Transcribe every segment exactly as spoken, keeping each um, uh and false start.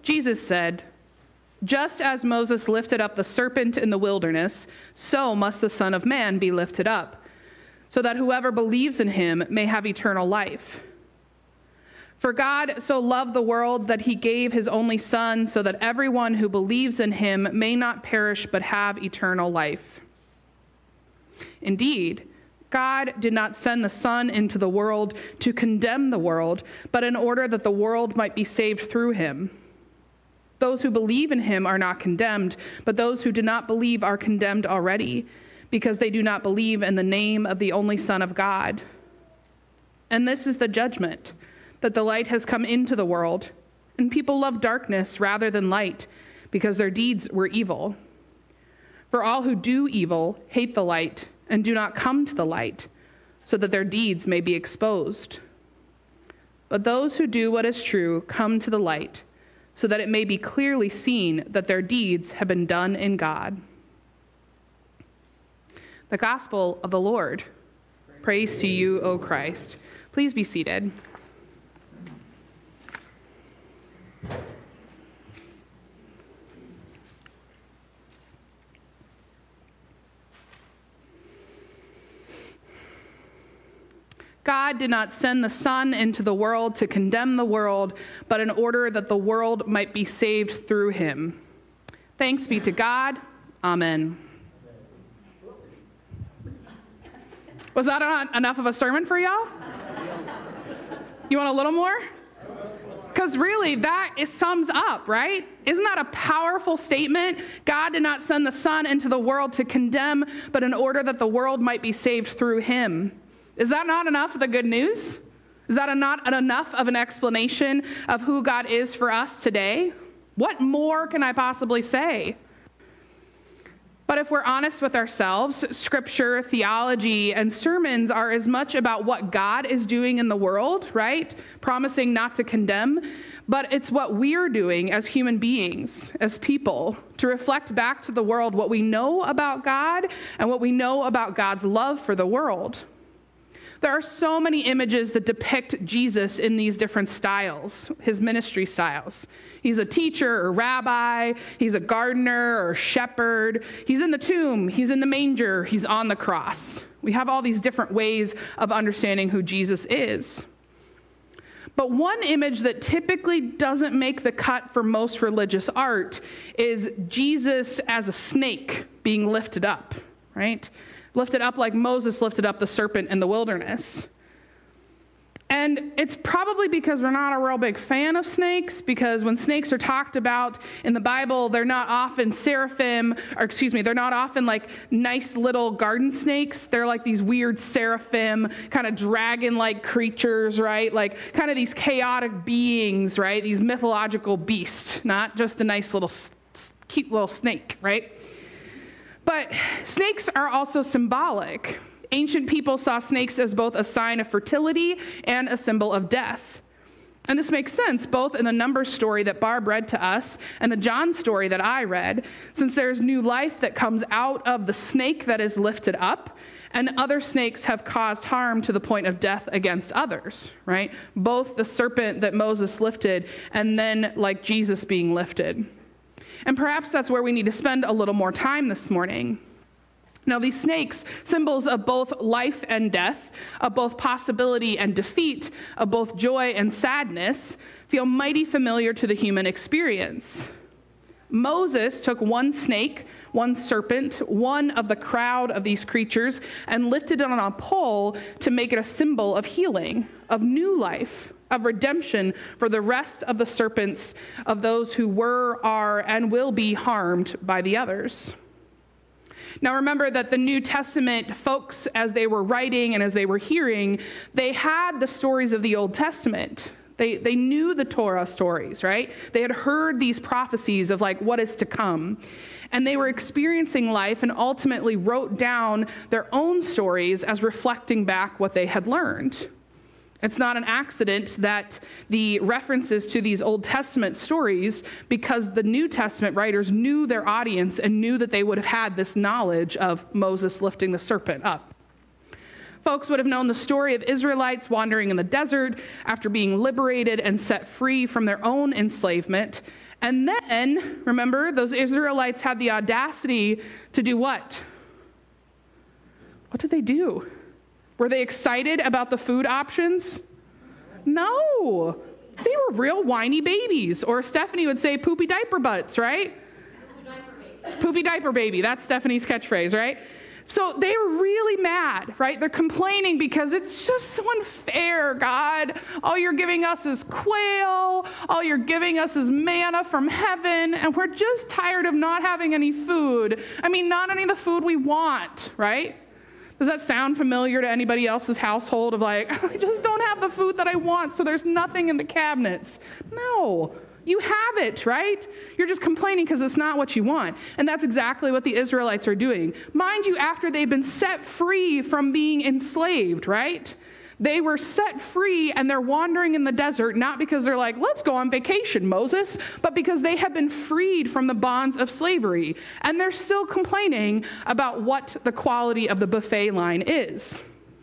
Jesus said, "Just as Moses lifted up the serpent in the wilderness, so must the Son of Man be lifted up, so that whoever believes in him may have eternal life. For God so loved the world that he gave his only Son, so that everyone who believes in him may not perish but have eternal life. Indeed, God did not send the Son into the world to condemn the world, but in order that the world might be saved through him. Those who believe in him are not condemned, but those who do not believe are condemned already, because they do not believe in the name of the only Son of God. And this is the judgment, that the light has come into the world, and people love darkness rather than light, because their deeds were evil. For all who do evil hate the light and do not come to the light, so that their deeds may be exposed. But those who do what is true come to the light, so that it may be clearly seen that their deeds have been done in God." The Gospel of the Lord. Praise to you, O Christ. Please be seated. God did not send the Son into the world to condemn the world, but in order that the world might be saved through him. Thanks be to God. Amen. Was that not enough of a sermon for y'all? You want a little more? Because really, that is, sums up, right? Isn't that a powerful statement? God did not send the Son into the world to condemn, but in order that the world might be saved through him. Is that not enough of the good news? Is that not enough of an explanation of who God is for us today? What more can I possibly say? But if we're honest with ourselves, scripture, theology, and sermons are as much about what God is doing in the world, right? Promising not to condemn, but it's what we're doing as human beings, as people, to reflect back to the world what we know about God and what we know about God's love for the world. There are so many images that depict Jesus in these different styles, his ministry styles. He's a teacher or rabbi, he's a gardener or shepherd, he's in the tomb, he's in the manger, he's on the cross. We have all these different ways of understanding who Jesus is. But one image that typically doesn't make the cut for most religious art is Jesus as a snake being lifted up, right? Lifted up like Moses lifted up the serpent in the wilderness. And it's probably because we're not a real big fan of snakes, because when snakes are talked about in the Bible, they're not often seraphim, or excuse me, they're not often like nice little garden snakes. They're like these weird seraphim, kind of dragon-like creatures, right? Like kind of these chaotic beings, right? These mythological beasts, not just a nice little, cute little snake, right? But snakes are also symbolic. Ancient people saw snakes as both a sign of fertility and a symbol of death. And this makes sense both in the Numbers story that Barb read to us and the John story that I read, since there's new life that comes out of the snake that is lifted up, and other snakes have caused harm to the point of death against others, right? Both the serpent that Moses lifted and then like Jesus being lifted. And perhaps that's where we need to spend a little more time this morning. Now, these snakes, symbols of both life and death, of both possibility and defeat, of both joy and sadness, feel mighty familiar to the human experience. Moses took one snake, one serpent, one of the crowd of these creatures, and lifted it on a pole to make it a symbol of healing, of new life, of redemption for the rest of the serpents, of those who were, are, and will be harmed by the others. Now remember that the New Testament folks, as they were writing and as they were hearing, they had the stories of the Old Testament. They, they knew the Torah stories, right? They had heard these prophecies of like what is to come. And they were experiencing life and ultimately wrote down their own stories as reflecting back what they had learned. It's not an accident that the references to these Old Testament stories, because the New Testament writers knew their audience and knew that they would have had this knowledge of Moses lifting the serpent up. Folks would have known the story of Israelites wandering in the desert after being liberated and set free from their own enslavement. And then, remember, those Israelites had the audacity to do what? What did they do? Were they excited about the food options? No. They were real whiny babies. Or Stephanie would say poopy diaper butts, right? Poopy diaper baby. Poopy diaper baby. That's Stephanie's catchphrase, right? So they were really mad, right? They're complaining because it's just so unfair, God. All you're giving us is quail. All you're giving us is manna from heaven. And we're just tired of not having any food. I mean, not any of the food we want, right? Does that sound familiar to anybody else's household of like, I just don't have the food that I want, so there's nothing in the cabinets? No. You have it, right? You're just complaining because it's not what you want. And that's exactly what the Israelites are doing. Mind you, after they've been set free from being enslaved, right? They were set free and they're wandering in the desert, not because they're like, let's go on vacation, Moses, but because they have been freed from the bonds of slavery. And they're still complaining about what the quality of the buffet line is.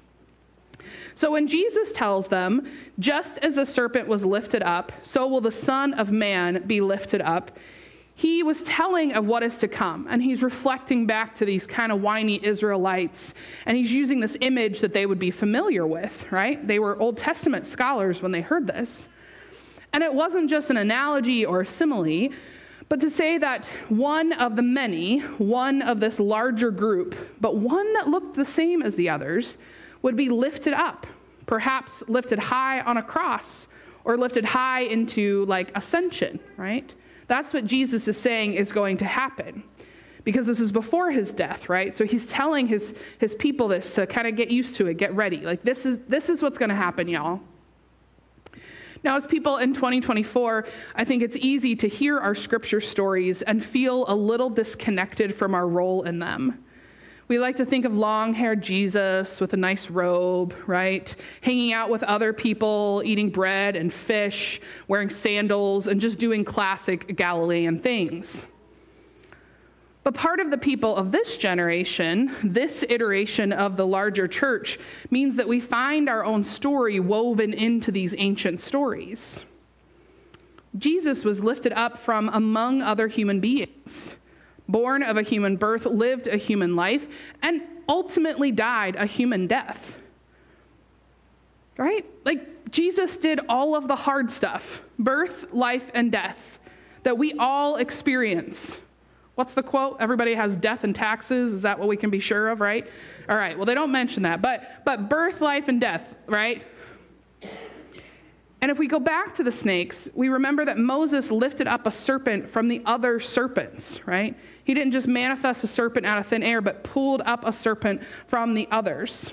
So when Jesus tells them, just as the serpent was lifted up, so will the Son of Man be lifted up, he was telling of what is to come. And he's reflecting back to these kind of whiny Israelites. And he's using this image that they would be familiar with, right? They were Old Testament scholars when they heard this. And it wasn't just an analogy or a simile, but to say that one of the many, one of this larger group, but one that looked the same as the others, would be lifted up, perhaps lifted high on a cross or lifted high into like ascension, right? That's what Jesus is saying is going to happen because this is before his death, right? So he's telling his, his people this to kind of get used to it, get ready. Like this is, this is what's going to happen, y'all. Now, as people in twenty twenty-four, I think it's easy to hear our scripture stories and feel a little disconnected from our role in them. We like to think of long-haired Jesus with a nice robe, right? Hanging out with other people, eating bread and fish, wearing sandals, and just doing classic Galilean things. But part of the people of this generation, this iteration of the larger church, means that we find our own story woven into these ancient stories. Jesus was lifted up from among other human beings, born of a human birth, lived a human life, and ultimately died a human death. Right? Like, Jesus did all of the hard stuff, birth, life, and death, that we all experience. What's the quote? Everybody has death and taxes. Is that what we can be sure of, right? All right, well, they don't mention that, but but birth, life, and death, right? And if we go back to the snakes, we remember that Moses lifted up a serpent from the other serpents, right? He didn't just manifest a serpent out of thin air, but pulled up a serpent from the others.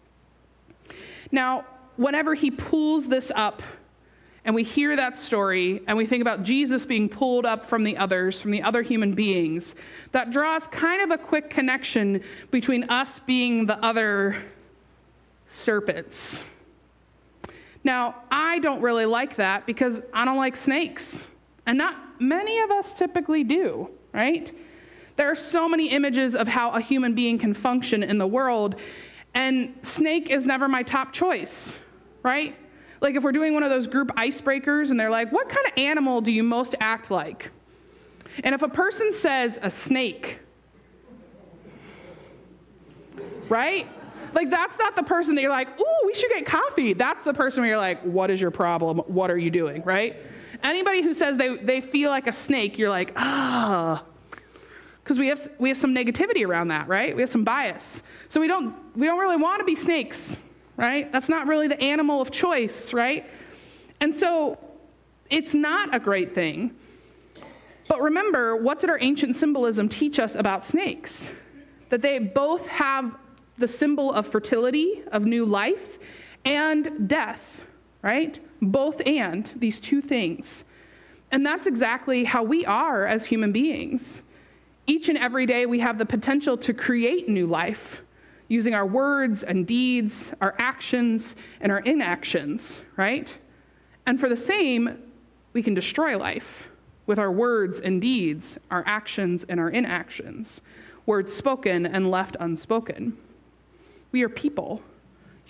Now, whenever he pulls this up, and we hear that story, and we think about Jesus being pulled up from the others, from the other human beings, that draws kind of a quick connection between us being the other serpents. Now, I don't really like that because I don't like snakes. And not many of us typically do, right? There are so many images of how a human being can function in the world, and snake is never my top choice, right? Like if we're doing one of those group icebreakers and they're like, what kind of animal do you most act like? And if a person says a snake, right? Like that's not the person that you're like, ooh, we should get coffee. That's the person where you're like, what is your problem? What are you doing, right? Anybody who says they, they feel like a snake, you're like, ah. Because we have we have some negativity around that, right? We have some bias. So we don't we don't really want to be snakes, right? That's not really the animal of choice, right? And so it's not a great thing. But remember, what did our ancient symbolism teach us about snakes? That they both have the symbol of fertility, of new life, and death, right? Both and, these two things. And that's exactly how we are as human beings. Each and every day we have the potential to create new life using our words and deeds, our actions and our inactions, right? And for the same, we can destroy life with our words and deeds, our actions and our inactions, words spoken and left unspoken. We are people.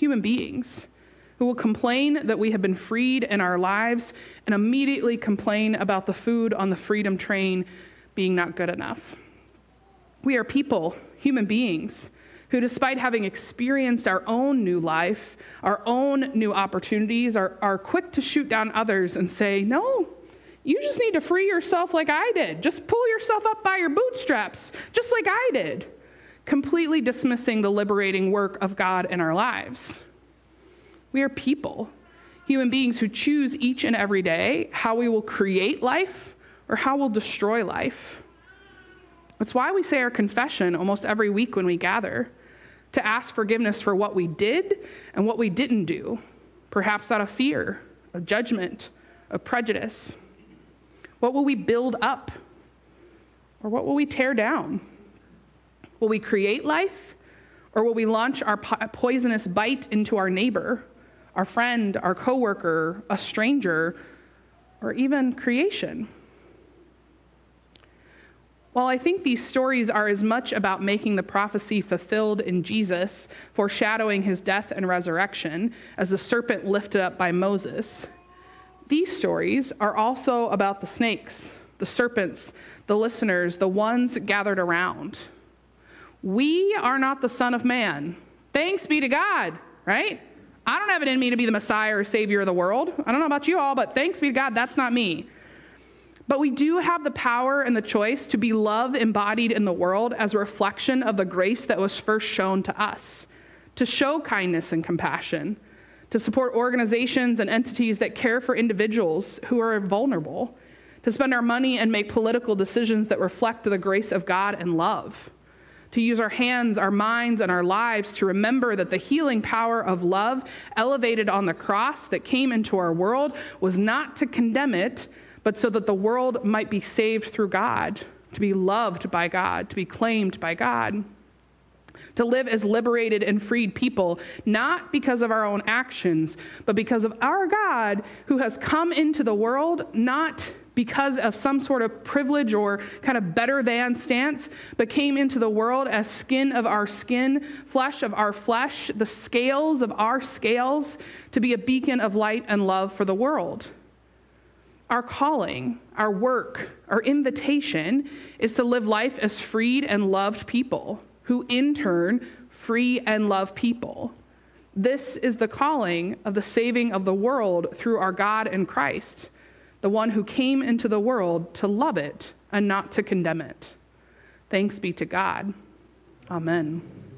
human beings who will complain that we have been freed in our lives and immediately complain about the food on the freedom train being not good enough. We are people, human beings, who despite having experienced our own new life, our own new opportunities, are, are quick to shoot down others and say, no, you just need to free yourself like I did. Just pull yourself up by your bootstraps, just like I did. Completely dismissing the liberating work of God in our lives. We are people, human beings who choose each and every day how we will create life or how we'll destroy life. That's why we say our confession almost every week when we gather, to ask forgiveness for what we did and what we didn't do, perhaps out of fear, of judgment, of prejudice. What will we build up? Or what will we tear down? Will we create life? Or will we launch our po- poisonous bite into our neighbor, our friend, our coworker, a stranger, or even creation? While I think these stories are as much about making the prophecy fulfilled in Jesus, foreshadowing his death and resurrection, as the serpent lifted up by Moses, these stories are also about the snakes, the serpents, the listeners, the ones gathered around. We are not the Son of Man. Thanks be to God, right? I don't have it in me to be the Messiah or Savior of the world. I don't know about you all, but thanks be to God, that's not me. But we do have the power and the choice to be love embodied in the world as a reflection of the grace that was first shown to us, to show kindness and compassion, to support organizations and entities that care for individuals who are vulnerable, to spend our money and make political decisions that reflect the grace of God and love, to use our hands, our minds, and our lives to remember that the healing power of love elevated on the cross that came into our world was not to condemn it, but so that the world might be saved through God, to be loved by God, to be claimed by God, to live as liberated and freed people, not because of our own actions, but because of our God who has come into the world, not because of some sort of privilege or kind of better than stance, but came into the world as skin of our skin, flesh of our flesh, the scales of our scales, to be a beacon of light and love for the world. Our calling, our work, our invitation is to live life as freed and loved people who in turn free and love people. This is the calling of the saving of the world through our God in Christ, the one who came into the world to love it and not to condemn it. Thanks be to God. Amen.